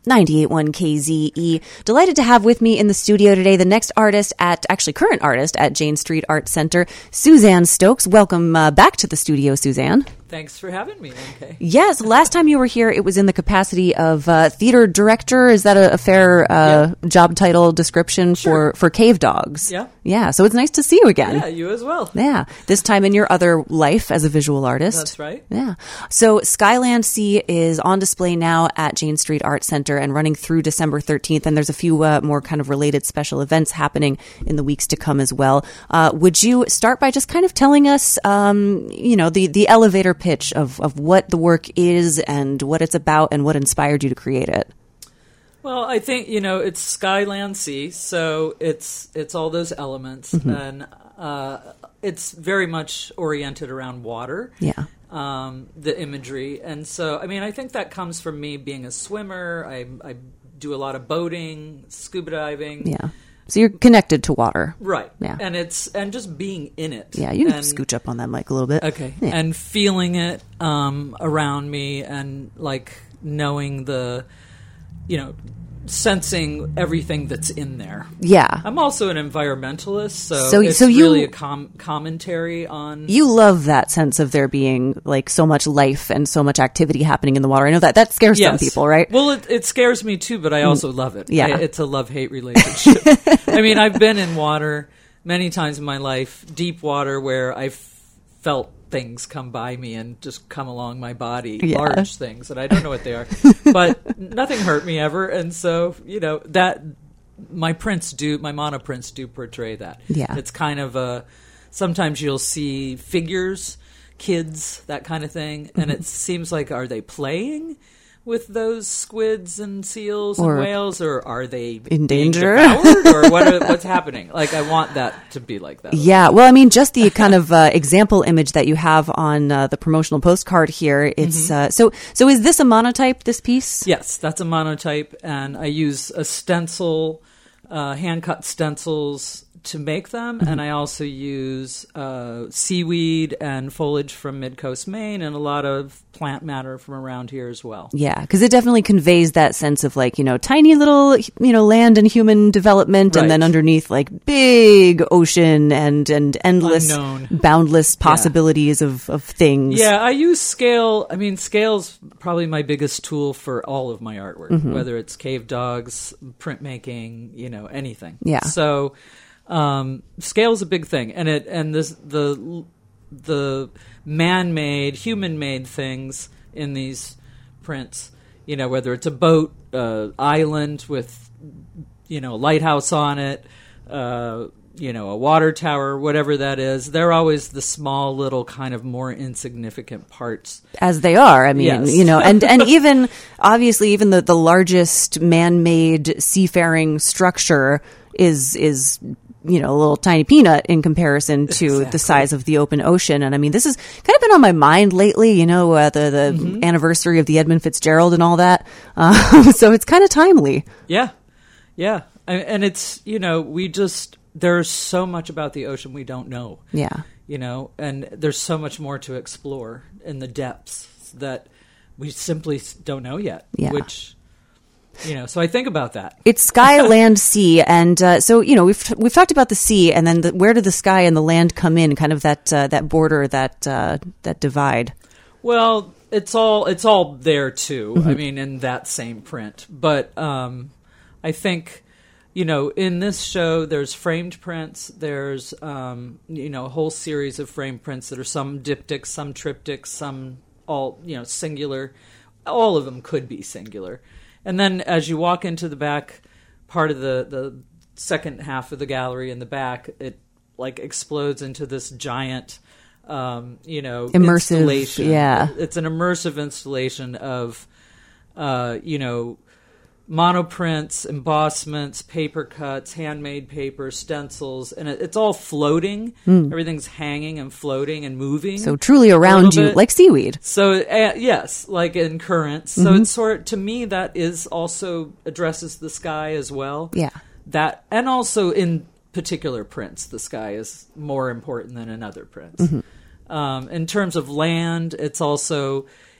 98.1 KZE. Delighted to have with me in the studio today the next artist current artist at Jane Street Art Center, Suzanne Stokes. Welcome back to the studio, Suzanne. Thanks for having me, okay. Yes, last time you were here, it was in the capacity of theater director. Is that a fair job title description for Cave Dogs? Yeah. Yeah, so it's nice to see you again. Yeah, you as well. Yeah, this time in your other life as a visual artist. That's right. Yeah. So Skyland Sea is on display now at Jane Street Art Center and running through December 13th, and there's a few more kind of related special events happening in the weeks to come as well. Would you start by just kind of telling us, the elevator pitch of what the work is and what it's about and what inspired you to create it? Well, I think, it's Skyland Sea, so it's all those elements, and it's very much oriented around water. Yeah. The imagery. And so, I think that comes from me being a swimmer. I do a lot of boating, scuba diving. Yeah. So you're connected to water. Right. Yeah. And just being in it. Yeah, you can scooch up on that mic a little bit. Okay. Yeah. And feeling it around me and like knowing sensing everything that's in there. Yeah. I'm also an environmentalist, so it's really a commentary on... You love that sense of there being like so much life and so much activity happening in the water. I know that scares some people, right? Well, it scares me too, but I also love it. Yeah. It's a love-hate relationship. I've been in water many times in my life, deep water, where I've felt things come by me and just come along my body, large things, and I don't know what they are, but nothing hurt me ever. And so, that my monoprints do portray that. Yeah. It's kind of sometimes you'll see figures, kids, that kind of thing, and it seems like, are they playing with those squids and seals and whales, or are they in danger, or what's happening? Like, I want that to be like that. Yeah, well, just the kind of example image that you have on the promotional postcard here. It's so is this a monotype? This piece? Yes, that's a monotype, and I use a stencil, hand cut stencils to make them, and I also use seaweed and foliage from Mid-Coast Maine and a lot of plant matter from around here as well. Yeah, because it definitely conveys that sense of like, tiny little, land and human development, right. And then underneath like big ocean and endless, unknown, boundless possibilities of things. Yeah, I use scale. Scale's probably my biggest tool for all of my artwork, whether it's Cave Dogs, printmaking, anything. Yeah. So scale is a big thing, and the man-made, human-made things in these prints, whether it's a boat, island with, a lighthouse on it, a water tower, whatever that is, they're always the small little kind of more insignificant parts. As they are. Yes. And even, obviously, even the largest man-made seafaring structure is a little tiny peanut in comparison to the size of the open ocean. And this has kind of been on my mind lately, the anniversary of the Edmund Fitzgerald and all that. So it's kind of timely. Yeah. Yeah. And it's, there's so much about the ocean we don't know. Yeah. And there's so much more to explore in the depths that we simply don't know yet. Yeah. Which... so I think about that. It's sky, land, sea, and so we've talked about the sea, and then where do the sky and the land come in? Kind of that border, that divide. Well, it's all there too. In that same print, but I think in this show there's framed prints. There's a whole series of framed prints that are some diptychs, some triptychs, some all singular. All of them could be singular. And then as you walk into the back part of the second half of the gallery in the back, it like explodes into this giant, immersive installation. Yeah. It's an immersive installation of, monoprints, embossments, paper cuts, handmade paper, stencils, and it's all floating. Everything's hanging and floating and moving. So truly around you, like seaweed. So yes, like in currents. So it's to me that is also addresses the sky as well. Yeah. That, and also in particular prints, the sky is more important than in other prints. In terms of land, it's also,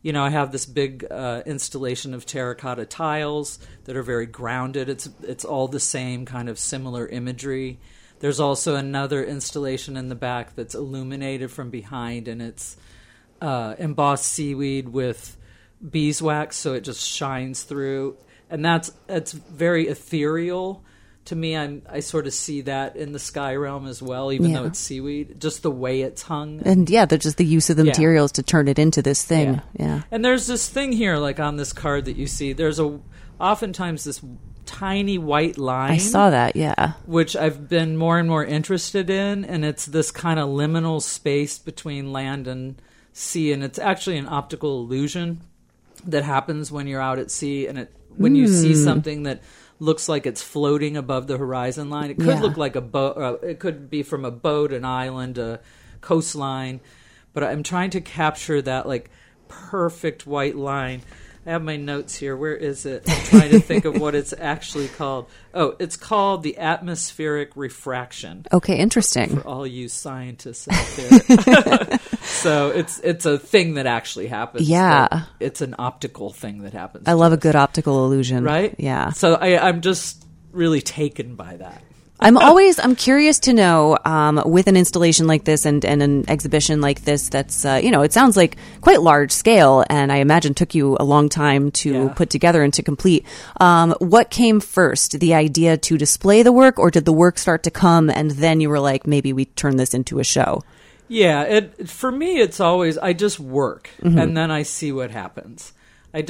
I have this big installation of terracotta tiles that are very grounded. It's all the same kind of similar imagery. There's also another installation in the back that's illuminated from behind, and it's embossed seaweed with beeswax, so it just shines through. And it's very ethereal. To me, I sort of see that in the sky realm as well, even though it's seaweed, just the way it's hung. And they're just the use of the materials to turn it into this thing. Yeah. And there's this thing here, like on this card that you see, there's oftentimes this tiny white line. I saw that, yeah. Which I've been more and more interested in, and it's this kind of liminal space between land and sea, and it's actually an optical illusion that happens when you're out at sea, and when you see something that looks like it's floating above the horizon line. It could look like a boat. It could be from a boat, an island, a coastline. But I'm trying to capture that like perfect white line. I have my notes here. Where is it? I'm trying to think of what it's actually called. Oh, it's called the atmospheric refraction. Okay, interesting. For all you scientists out there. So it's a thing that actually happens. Yeah. It's an optical thing that happens. I love a good optical illusion. Right? Yeah. So I'm just really taken by that. I'm curious to know, with an installation like this and an exhibition like this, that's, it sounds like quite large scale, and I imagine took you a long time to put together and to complete. What came first, the idea to display the work, or did the work start to come and then you were like, maybe we turn this into a show? Yeah, for me, it's always, I just work and then I see what happens. I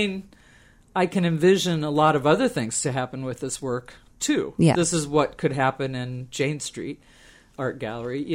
can envision a lot of other things to happen with this work too. Yeah. This is what could happen in Jane Street Art Gallery,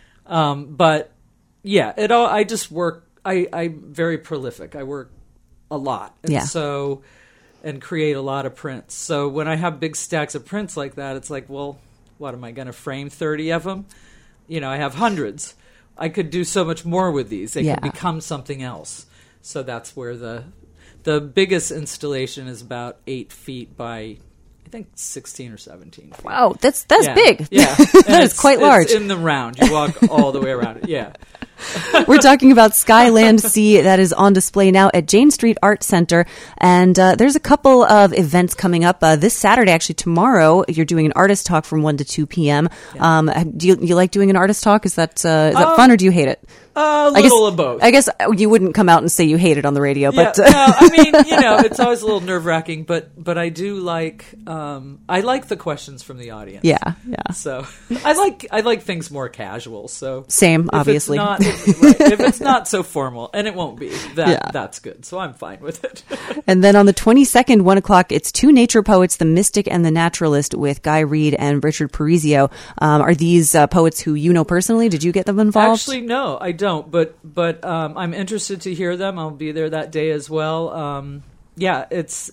but yeah, I just work. I'm very prolific. I work a lot. And and create a lot of prints. So when I have big stacks of prints like that, it's like, well, what am I going to frame 30 of them? I have hundreds. I could do so much more with these. They could become something else. So that's where the biggest installation is about 8 feet by, I think, 16 or 17 feet. Wow, that's big. Yeah. That is quite large. It's in the round. You walk all the way around it. Yeah. We're talking about Skyland Sea that is on display now at Jane Street Art Center. And there's a couple of events coming up. This Saturday, actually tomorrow, you're doing an artist talk from 1 to 2 p.m. Yeah. Do you like doing an artist talk? Is that fun, or do you hate it? A little of both. I guess you wouldn't come out and say you hate it on the radio, but no, I mean, it's always a little nerve-wracking, but I do like I like the questions from the audience. Yeah. So I like things more casual. So same, obviously. If it's not so formal, and it won't be, that's good. So I'm fine with it. And then on the 22nd, 1 o'clock, it's two nature poets, the mystic and the naturalist, with Guy Reed and Richard Parisio. Are these poets who you know personally? Did you get them involved? Actually, no, I don't. But I'm interested to hear them. I'll be there that day as well. It's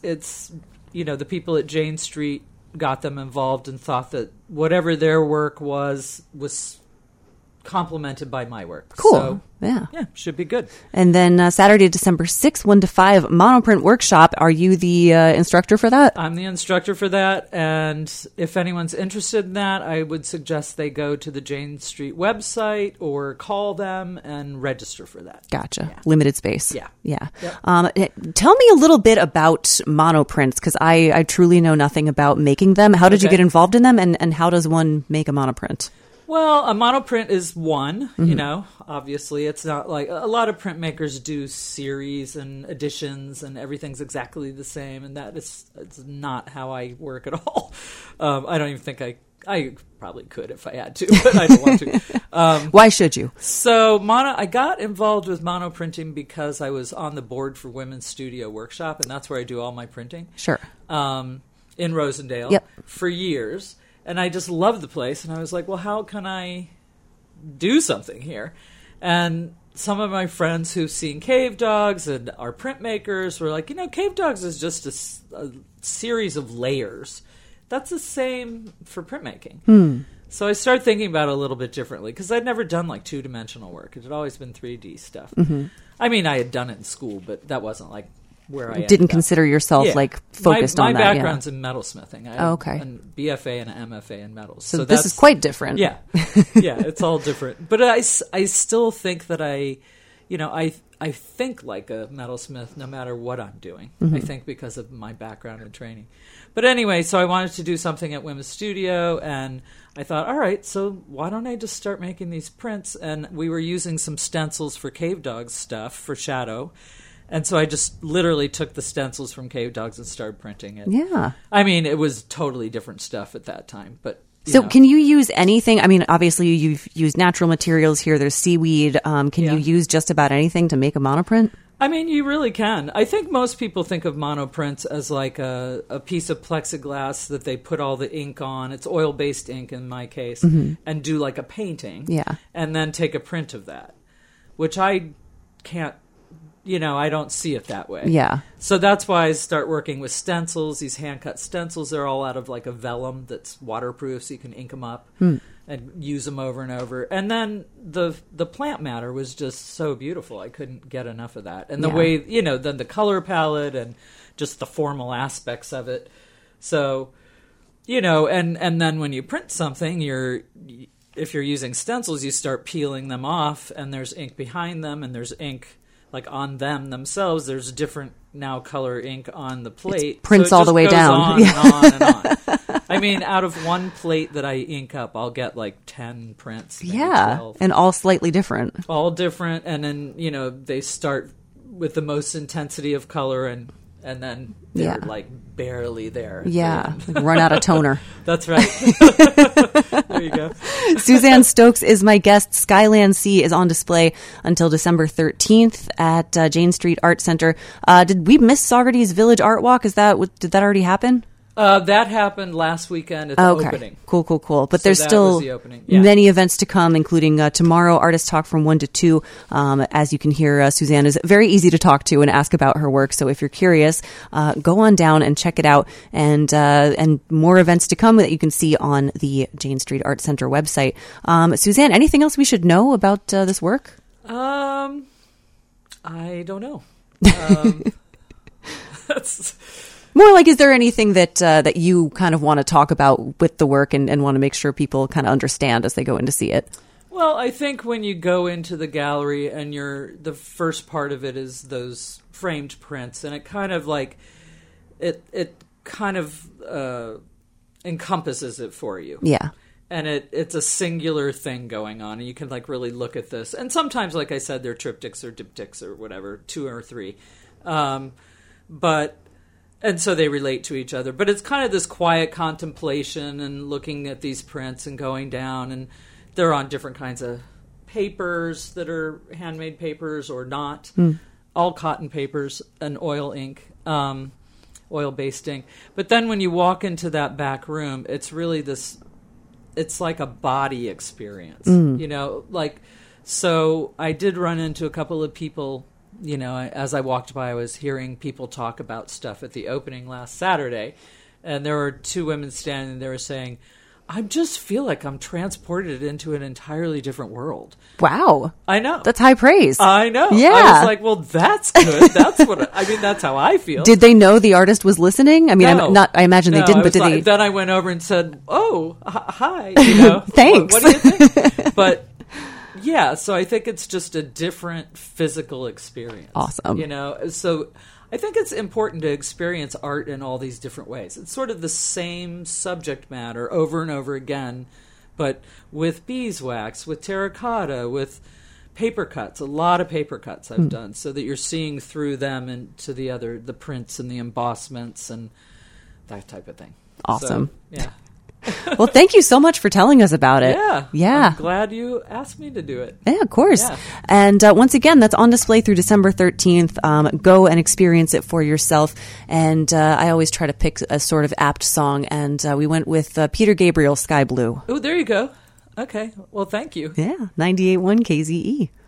the people at Jane Street got them involved and thought that whatever their work was complemented by my work. Cool. So, yeah, should be good. And then Saturday, December 6th, 1 to 5, Monoprint Workshop. Are you the instructor for that? I'm the instructor for that, and if anyone's interested in that, I would suggest they go to the Jane Street website or call them and register for that. Gotcha. Yeah. Limited space. Yeah. Yep. Tell me a little bit about monoprints, because I truly know nothing about making them. How did you get involved in them, and how does one make a monoprint? Well, a monoprint is one, obviously. It's not like a lot of printmakers do series and editions and everything's exactly the same, and it's not how I work at all. I don't even think I probably could if I had to, but I don't want to. Why should you? So I got involved with monoprinting because I was on the board for Women's Studio Workshop, and that's where I do all my printing. Sure. In Rosendale. Yep. For years. And I just loved the place, and I was like, well, how can I do something here? And some of my friends who've seen Cave Dogs and are printmakers were like, Cave Dogs is just a series of layers. That's the same for printmaking. So I started thinking about it a little bit differently, because I'd never done like two-dimensional work. It had always been 3D stuff. Mm-hmm. I mean, I had done it in school, but that wasn't like where I didn't consider yourself focused on that. My background's in metalsmithing. I have a BFA and an MFA in metals. So this is quite different. Yeah, it's all different. But I still think that I I think like a metalsmith no matter what I'm doing. I think because of my background and training. But anyway, so I wanted to do something at Wim's studio, and I thought, all right, so why don't I just start making these prints? And we were using some stencils for Cave Dogs stuff for Shadow. And so I just literally took the stencils from Cave Dogs and started printing it. Yeah. I mean, it was totally different stuff at that time, but... So can you use anything? I mean, obviously you've used natural materials here. There's seaweed. Can you use just about anything to make a monoprint? I mean, you really can. I think most people think of monoprints as like a piece of plexiglass that they put all the ink on. It's oil-based ink in my case, and do like a painting. Yeah. And then take a print of that, which I can't, I don't see it that way. Yeah. So that's why I start working with stencils. These hand-cut stencils, they're all out of like a vellum that's waterproof, so you can ink them up and use them over and over. And then the plant matter was just so beautiful. I couldn't get enough of that. And the way, then the color palette and just the formal aspects of it. So, and then when you print something, if you're using stencils, you start peeling them off, and there's ink behind them, and there's ink like on them themselves. There's different now color ink on the plate. It prints so it all the way goes down. On and on and on. I mean, out of one plate that I ink up, I'll get like 10 prints. Maybe 12. And all slightly different. All different, and then they start with the most intensity of color, and then they're like barely there. Yeah, run out of toner. That's right. There you go. Suzanne Stokes is my guest. Skyland Sea is on display until December 13th at Jane Street Art Center. Did we miss Saugerties Village Art Walk? Did that already happen? That happened last weekend at the opening. Cool. But so there's still many events to come, including tomorrow, Artist Talk from 1 to 2. As you can hear, Suzanne is very easy to talk to and ask about her work. So if you're curious, go on down and check it out. And more events to come that you can see on the Jane Street Art Center website. Suzanne, anything else we should know about this work? I don't know. That's... More like, is there anything that you kind of want to talk about with the work and want to make sure people kind of understand as they go in to see it? Well, I think when you go into the gallery and the first part of it is those framed prints, and it kind of like it kind of encompasses it for you. Yeah. And it's a singular thing going on, and you can like really look at this. And sometimes, like I said, they're triptychs or diptychs or whatever, 2 or 3. And so they relate to each other. But it's kind of this quiet contemplation and looking at these prints and going down. And they're on different kinds of papers that are handmade papers or not. All cotton papers and oil ink, oil-based ink. But then when you walk into that back room, it's really this... It's like a body experience, so I did run into a couple of people, as I walked by, I was hearing people talk about stuff at the opening last Saturday, and there were 2 women standing there saying, I just feel like I'm transported into an entirely different world. Wow. I know. That's high praise. I know. Yeah. I was like, well, that's good. That's that's how I feel. Did they know the artist was listening? I mean, no. I imagine they didn't, but did they? Then I went over and said, oh, hi, Thanks. What do you think? But yeah, so I think it's just a different physical experience. Awesome. So I think it's important to experience art in all these different ways. It's sort of the same subject matter over and over again, but with beeswax, with terracotta, with paper cuts. A lot of paper cuts I've done, so that you're seeing through them into the prints and the embossments and that type of thing. Awesome. So, yeah. Well, thank you so much for telling us about it. Yeah. I'm glad you asked me to do it. Yeah, of course. Yeah. And once again, that's on display through December 13th. Go and experience it for yourself. And I always try to pick a sort of apt song, and we went with Peter Gabriel, Sky Blue. Oh, there you go. Okay. Well, thank you. Yeah, 98.1 KZE.